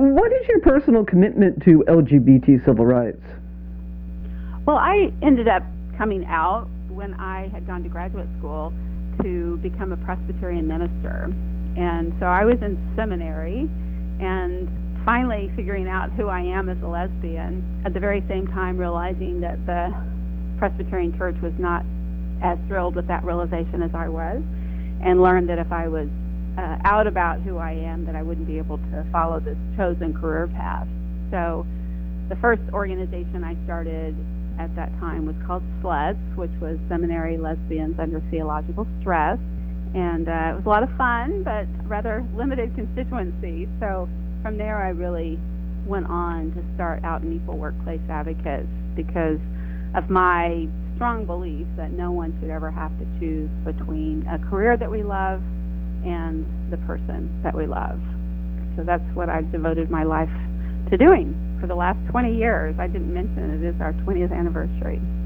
what is your personal commitment to LGBT civil rights? Well, I ended up coming out when I had gone to graduate school to become a Presbyterian minister. And so I was in seminary and finally figuring out who I am as a lesbian, at the very same time realizing that the Presbyterian Church was not as thrilled with that realization as I was, and learned that if I was out about who I am, that I wouldn't be able to follow this chosen career path. So the first organization I started at that time was called SLEDS, which was Seminary Lesbians Under Theological Stress. And it was a lot of fun, but rather limited constituency. So from there, I really went on to start Out and Equal Workplace Advocates because of my strong belief that no one should ever have to choose between a career that we love and the person that we love. So that's what I've devoted my life to doing for the last 20 years. I didn't mention it is our 20th anniversary.